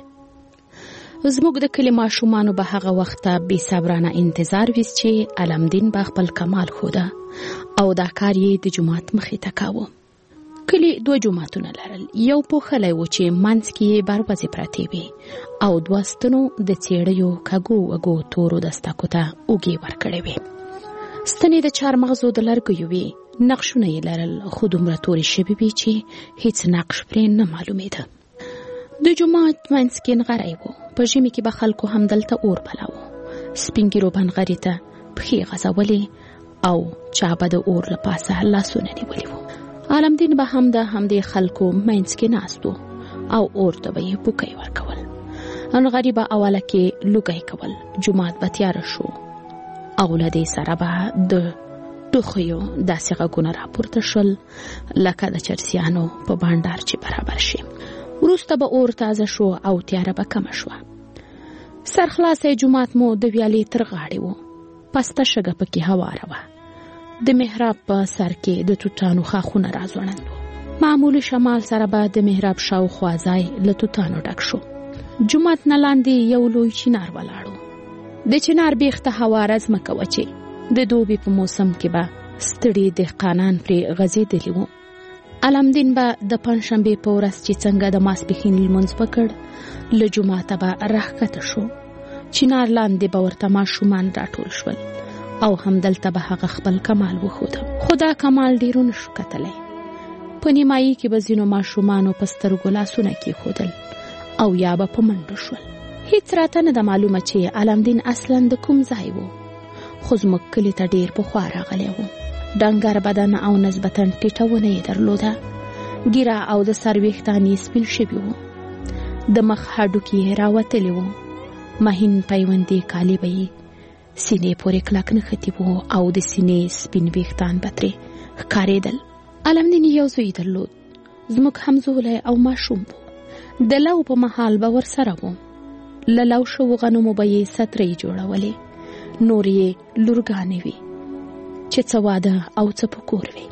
زموږ د کلي ماشومانو به هغه وخته بې صبرانه انتظار ویست چې علمدین به خپل کمال خوده او دا کار یې د جومات مخې ته کاوه. کلي 2 جوماتونه لرل. یو پوښلی و چې منځ کې یې بروزې پرتې وې او 2 ستنو د څېړیو کږو وږو تورو دستکو ته اوږې ورکړې وې. ستنې د چارمغزو د لرګیو وې. نقشونه یې لرل خو دومره تورې شوې وې چې هیڅ نقش پرې نه معلومېده. د جومات منځ کې نغری و. په ژمي کې به خلکو همدلته اور بلاوه. سپین ږیرو بنغري ته پښې غځولې او چا به د اور له پاسه لاسونه نیولي وو. علمدین به هم د همدې خلکو منځ کې ناست و او اور ته به یې پوکی ورکول. نغري به اوله کې لوګی کول. جومات به تیاره شو او له دې سره به د ټوخیو داسې غږونه راپورته شول لکه د چرسیانو په بانډار چې برابر شي. وروسته به اور تازه شو او تیاره به کمه شوه. سرخلاصه جومات مو د ویالې تر غاړې و. پسته شګه پکې هواره وه. د محراب په سر کې د توتانو خاخونه راځوړند وو. معمولي شمال سره به د محراب شاوخوا ځای له توتانو ډک شو. جومات نه لاندې یو لوی چنار ولاړ و. د چنار بیخته هواره ځمکه وه چې د دوبي په موسم کې به ستړي دهقانان پرې غځېدلي وو. علمدین به د پنجشنبې په ورځ چې څنګه د ماسپښین لمونځ وکړ له جوماته به راښکته شو. چنار لاندې به ورته ماشومان راټول شول او همدلته به هغه خپل کمال وښوده. خو دا کمال ډېرو نه شو کتلی. په نیمایي کې به ځینو ماشومانو په سترګو لاسونه کېښودل او یا به په منډو شول. هیڅ راته نه ده معلومه چې علمدین اصلا د کوم ځای و. خو زموږ کلي ته ډېر پخوا راغلی و. ډنګر بدن او نسبتاً ټیټه ونه یې درلوده. ږیره او د سر ویښتان یې سپین شوي وو. د مخ هډوکي یې راوتلي وو. مهین پیوندي کالي به یې سینې پورې کلک نښتي وو او د سینې سپین ویښتان به ترې ښکارېدل. علمدین یو زوی درلود. زموږ همزولی او ماشوم و. د لو په مهال به ورسره و. له لو شوو غنمو به یې سترۍ جوړولې. نور یې لورګانې وي چې څه واده او څه په کور وي.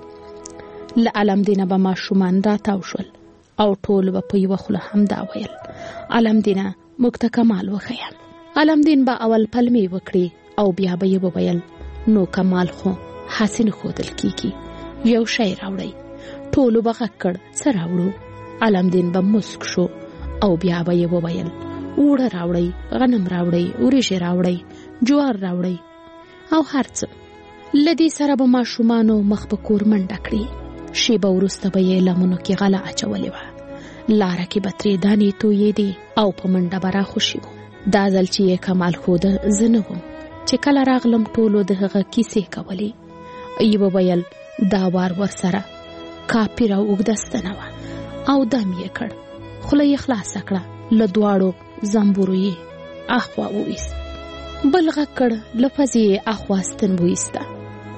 له علمدینه به ماشومان راتاو شول او ټول به په یوه خوله همدا ویل: علمدینه موږ ته کمال وښیه. علمدین به اول پلمې وکړي او بیا به یې وویل: نو کمال خو هسې نه ښودل کېږي، یو شی راوړئ. ټولو به غږ کړ: څه راوړو؟ علمدین به مسک شو او بیا به یې وویل: اوړه راوړئ، غنم راوړئ، وریژې راوړئ، جوار راوړئ او هر څه. له دې سره به ماشومانو مخ په کور منډه کړي. شیبه وروسته به یې لمنو کې غله اچولې وه. لاره کې به ترې دانې تویېدې او په منډه به راخوشي وو. دا ځل چې یې کمال ښوده زه نه وم. چې کله راغلم ټولو د هغه کیسې کولې. یې به ویل: دا وار ورسره کاپیر او اوږده ستنه وه او دم یې کړ. خوله یې خلاصه کړه. له دواړو زنبورو یې اخوا وویست. بل غږ کړ: له پزې یې اخوا ستن وویسته.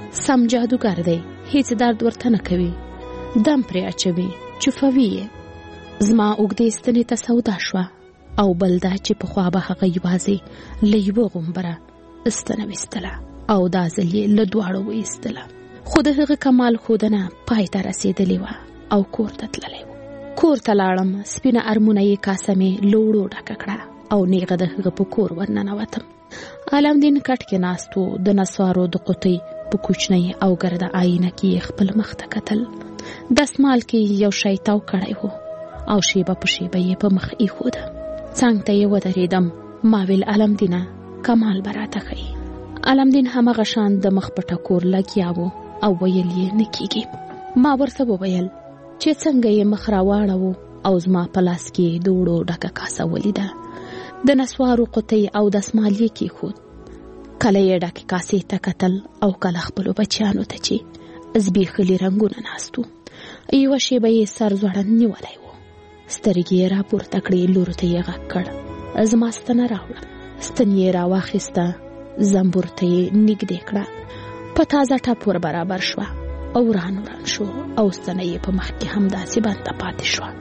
سم جادوګر دی، هیڅ درد ورته نه کوي، دم پرې اچوي، چوفوي یې. زما اوږدې ستنې ته سودا شوه او بل دا چې پخوا به هغه یوازې له یوه غومبره ستنه ویستله او دا ځل یې له دواړو ویستله. خو د هغه کمال ښودنه پای ته رسېدلې وه او کور ته تللی و. کور ته لاړم، سپینه ارمونه یې کاسه مې له وړو ډکه کړه او نیغه د هغه په کور ورننوتم. عالمدین کټ کې ناست و، د نسوارو د قطۍ په کوچنۍ او ګرده آینه کې یې خپل مخ ته کتل. دستمال کې یو شی تاو کړی و او شیبه په شیبه یې په مخ ایښوده. څنګ ته یې ودرېدم. ما ویل علمدینه کمال به راته ښیي. علمدین همغه شان د مخ په ټکور لګیا و او ویل یې نه کېږي. ما ورته وویل چې څنګه یې مخ راواړو او زما په لاس کې د وړو ډکه کاسه ولیده. د نسوارو قطۍ او دستمال یې کېښود. کله یې ډکې کاسې ته کتل او کله خپلو بچیانو ته چې زبېښلي رنګونه ناست وو. یوه شیبه یې سر ځوړند نیولی و. سترګې یې راپورته کړې، لورو ته یې غږ کړ زما ستنه راوړه. ستن یې راواخیسته، زنبور ته یې نږدې کړه، په تازه ټپ ور برابر شوه او وران شو او ستنه یې په مخ کې همداسې بنده پاتې شوه.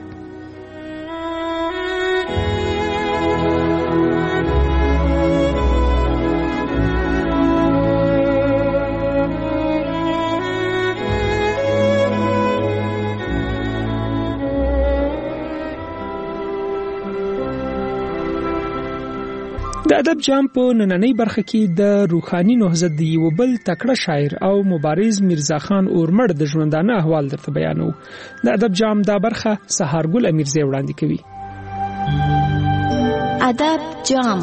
د ادب جام په نننۍ برخه کې د روحاني نهضت د یو بل تکړه شاعر او مبارز میرزا خان اورمړ د ژوندانه احوال درته بیانو. د ادب جام دا برخه سهارګل امیرزی وړاندې کوي. ادب جام.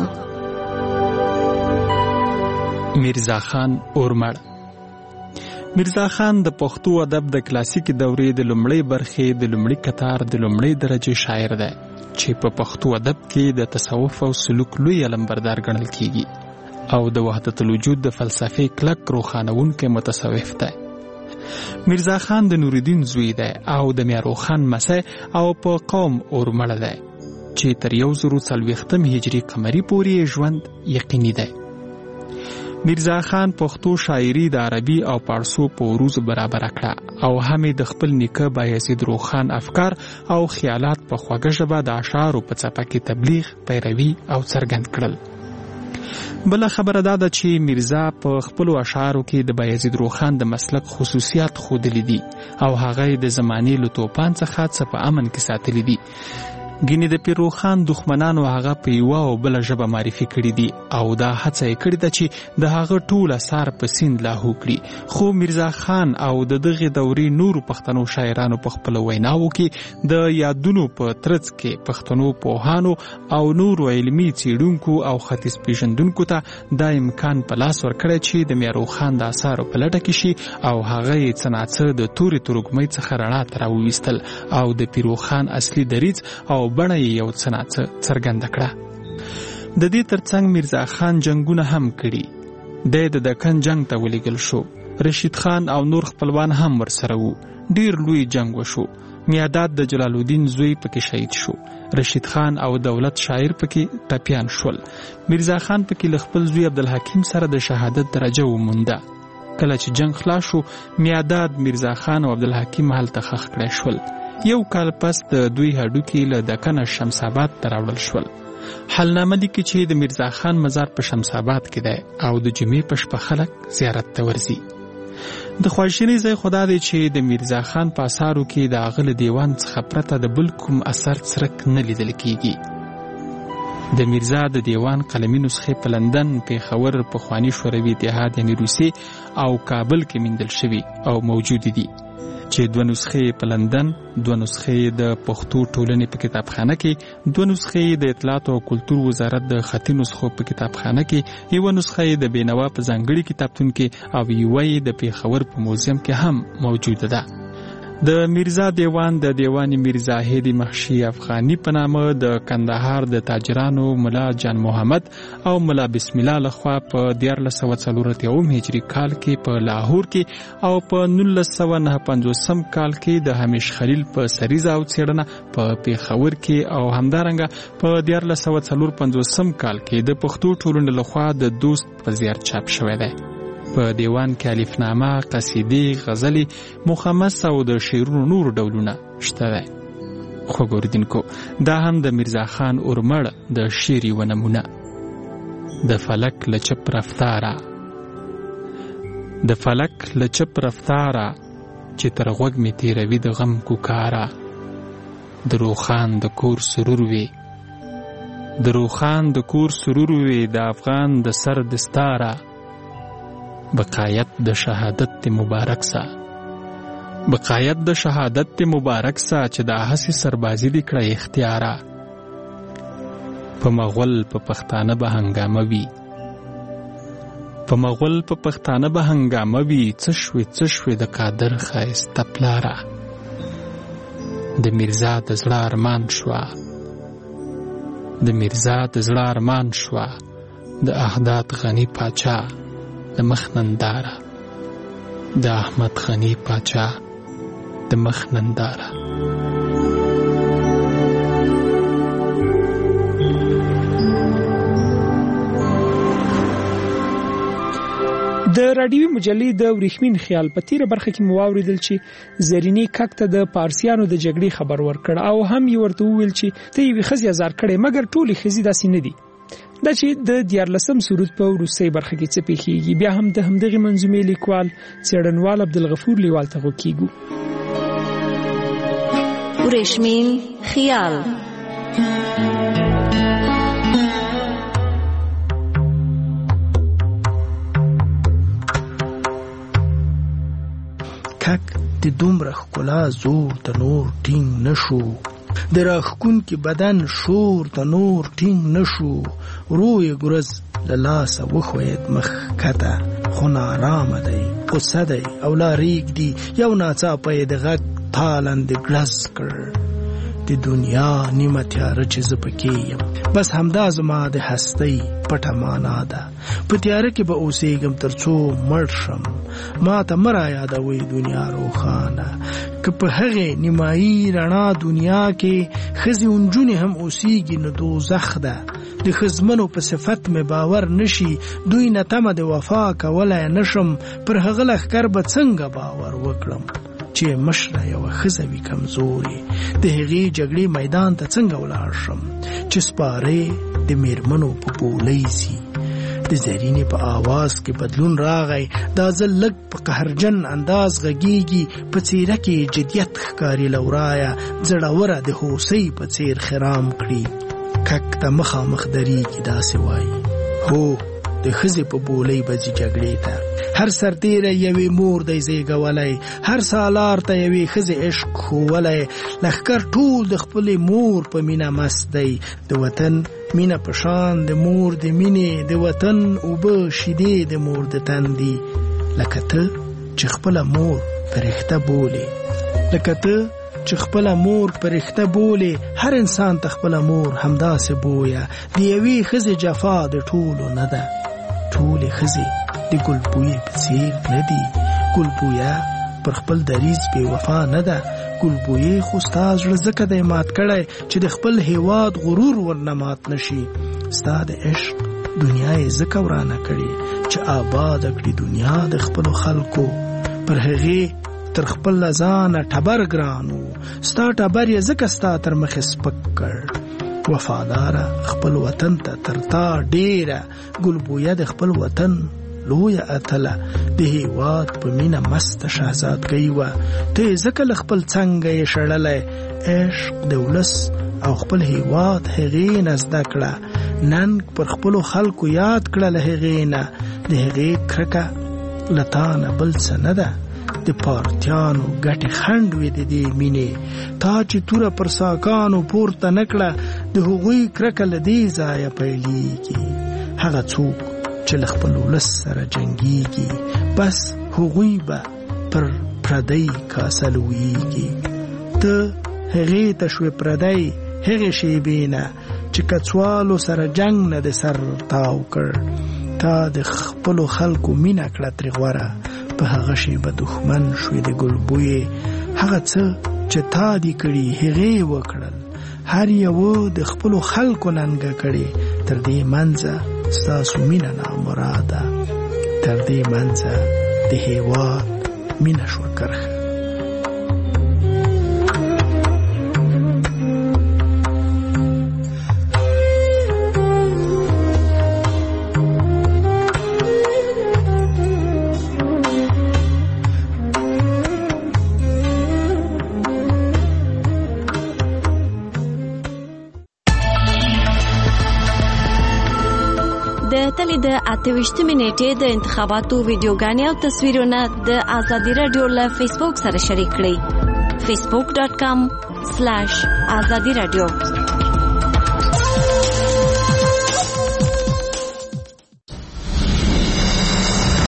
میرزا خان اورمړ. میرزا خان د پښتو ادب د کلاسیک دورې د لومړۍ برخې د لومړي کتار د لومړۍ درجه شاعر دی چې په پښتو ادب کې د تصوف او سلوک لوی علمبردار ګڼل کیږي او د وحدت الوجود د فلسفې کلک روښانونکی متصوف دی. میرزا خان د نوردین زوی دی او د میارو خان مسی او په قوم اورمړ دی چې تر 1040 هجري قمري پورې ژوند یقیني دی. میرزا خان پښتو شاعري د عربي او پارسو په عروض برابر کړه او هم د خپل نیکه بایزید روخان افکار او خیالات په خوږه ژبه د اشعارو په څپه کې تبلیغ، پیروي او څرګند کړل. بل خبره دا ده چې میرزا په خپل اشعارو کې د بایزید روخان د مسلک خصوصیات ښودلي دي او هغه د زمانې له توپان څخه څه په امن کې ساتلي دي. ګینې د پیروخان دښمنانو هغه په یوه او بله ژبه معرفي کړي دي او دا هڅه یې کړې ده چې د هغه ټول اثار په سیند لاهو کړي. خو میرزا خان او د دغې دورې نورو پښتنو شاعرانو په خپلو ویناوو کې د یادونو په ترڅ کې پښتنو پوهانو او نورو علمي څېړونکو او ختیځ پېژندونکو ته دا امکان په لاس ورکړی چې د میارو خان د اثارو په لټه کې شي او هغه یې څه ناڅه د تورې ترږمۍ څخه رڼا ته راوویستل او د پیروخان اصلي دریځ او بڼه یې یو څه ناڅه څرګنده کړه. د دې ترڅنګ میرزا خان جنگونه هم کړي. د دکن جنگ ته ولېږل شو. رشید خان او نور خپلوان هم ورسره وو. ډیر لوی جنگ وشو. میاداد د جلال الدین زوی پکې شهید شو. رشید خان او دولت شاعر پکې ټپیان شول. میرزا خان پکې له خپل زوی عبدالحکیم سره د شهادت درجه ومونده. کله چې جنگ خلاص شو، میاداد میرزا خان او عبدالحکیم هلته ښخ کړای شول. یو کال پس د دوی هډوکي له دکنه شمس آباد ته راوړل شول. حلنامه لیکي چې د میرزا خان مزار په شمس آباد کې دی او د جمعې په شپه خلک زیارت ته ورځي. د خواشینۍ ځای خو دا دی چې د میرزا خان په اثارو کې د هغه له دیوان څخه پرته د بل کوم اثر څرک نه لیدل کیږي. د میرزا د دیوان قلمي نسخې په لندن، پیښور، پخواني شوروي اتحاد یعنی روسیې او کابل کې موندل شوي او موجود دي چې 2 نسخې په لندن، 2 نسخې د پښتو ټولنې په کتابخانه کې، 2 نسخې د اطلاعات او کلتور وزارت د خطي نسخو په کتابخانه کې، یو نسخه د بینوا په ځانګړي کتابتون کې او یو د پیښور په موزیم کې هم موجوده ده. د میرزا دیوان د دیوان میرزا هیدی مخشی افغانی په نامه د کندهار د تاجرانو ملا جان محمد او ملا بسم الله لخوا په 1440 هجری کال کې په لاهور کې او په 1959 کال کې د همیش خلیل په سریزه او څېړنه په پیښور کې او همدارنګه په 1455 کال کې د پښتو ټولنې لخوا د دوست په زیار چاپ شوی دی. په دیوان کې الفنامه، قصیدې، غزلې، مخمس او د شعرونو نور ډولونه شته دی. خو ګوردینکو دا هم د میرزا خان اورمړ د شعر یوه نمونه. د فلک له چپ رفتاره، د فلک له چپ رفتاره، چې تر غوږ مې تیروي د غم کوکاره. د روخان د کور سرور وي، د روخان د کور سرور وي، د افغان د سر دستاره. بقایت د شهادت مبارک سا، بقایت د شهادت مبارک سا، چې دا هسې سربازي دی کړه اختیاره. په مغول په پښتانه به هنګامه وي، په مغول په پښتانه به هنګامه وي. څه شوې د قادر ښایسته پلاره. د میرزا د زړه ارمان شوه، د میرزا د زړه ارمان شوه، د احداد غنی پاچا د مخ ننداره، د احمد غنی پاچا د مخ ننداره. د رادیوي مجلې د ورېښمین خیال په تیره برخه کې مو واورېدل چې زرینې کک ته د پارسیانو د جګړې خبر ورکړ او هم یې ورته وویل چې ته یوې ښځې ازار کړې، مګر ټولې ښځې داسې نه دي. دا چې د 14 سرود په وروستۍ برخه کې څه پیښیږي، بیا هم د همدغې منظومې لیکوال څېړنوال عبدالغفور لیوال ته غوږ کیږو. ورېښمین خیال. کک د دومره ښکلا زور د نور ټینګ نشو، د راښکونکي بدن شور د نور ټینګ نشو. روی ګرز له لاسه وښوید مخ کته، خو نارامه دی، غصه دی او لا ریږدي. یو ناڅاپه یې د غږ تالند ګړز کړ. د دنیا نیمه تیاره چې زه پکې یم، بس همدا زما د هستۍ پټه معنا ده. په تیاره کې به اوسېږم تر څو مړ شم. ما ته مه رایادوئ دنیا روښانه، که په هغې نیمایي رڼا دنیا کې ښځې نجونې هم اوسېږي نو دوزخ ده. د ښځمنو په صفت مې باور نشي، دوی نه تمه د وفا کولی نشم. پر هغه لښکر به څنګه باور وکړم چې مشره یوه ښځه وي کمزورې. د هغې جګړې میدان ته څنګه ولاړ شم چې سپارې د میرمنو په بولۍ سي. د زرینې په آواز کې بدلون راغی، دا ځل لږ په قهرجن انداز غږیږي. په څېره کې جدیت ښکاري لورایه، زړوره د هوسۍ په څېر خرام کړي. کک ته مخامخ درېږي داسې وایي، هو د ښځې په بولۍ به ځي جګړې ته. هر سرتیری یوې مور دی زیږولی، هر سالار ته یوې ښځې عشق ښوولی. لښکر ټول د خپلې مور په مینه مست دی. د وطن مینه په شان د مور د مینې، د وطن اوبه شیدې د مور د تن دي. لکه ته چې خپله مور فرښته بولې، لکه ته چې خپله مور فرښته بولې، هر انسان ته خپله مور همداسې بویه. د یوې ښځې جفا د ټولو نه ده. ټولې ښځې د ګلبویې په څېر نه دي. ګلبویه پر خپل دریځ بې وفا نه ده. ګلبویې خو ستا زړه ځکه دی مات کړی چې د خپل هیواد غرور ورنه مات نشي. ستا د عشق دنیا یې ځکه ورانه کړې چې آباده کړي دنیا د خپلو خلکو. پر هغې تر خپل ځانه ټبر ګرانو، ستا ټبر یې ځکه ستا تر مخې سپک کړ. وفاداره خپل وطن ته تر تا ډېره، ګلبویه د خپل وطن لویه اتله. د هیواد په مینه مسته شهزادګۍ وه، ته یې ځکه له خپل څنګه یې شړلی. عشق د ولس او خپل هیواد هغې نه زده کړه. ننګ پر خپلو خلکو یاد کړه له هغې نه. د هغې کرکه له تا نه بل څه نه ده. د پارتیانو ګټې خنډ وې د دې مینې. تا چې توره پر ساکانو پورته نه کړه، د هغوی کرکه له دې ځایه پیلېږي. هغه څوک چې له خپل ولس سره جنګېږي، بس هغوی به پر پردی کاسه لویږي. ته هغې ته شوې پردی هغې شېبې نه چې کڅوالو سره جنګ نه د سر تاو کړ. تا د خپلو خلکو مینه کړه ترې غوره، په هغه شېبه دښمن شوې د ګلبویې. هغه څه چې تا دي کړي هغې وکړل، هر یوه د خپلو خلکو ننګه کړې. تر دې منځه ستاسو مینه نامراده. د تر دې منځه د هیواد مینه شوه کرښه. تلې د 28 نیټې د انتخاباتو ویډیوګانې او تصویرونه د آزادي رادیو له فیسبوک سره شریک کړئ. facebook.com/azadi radio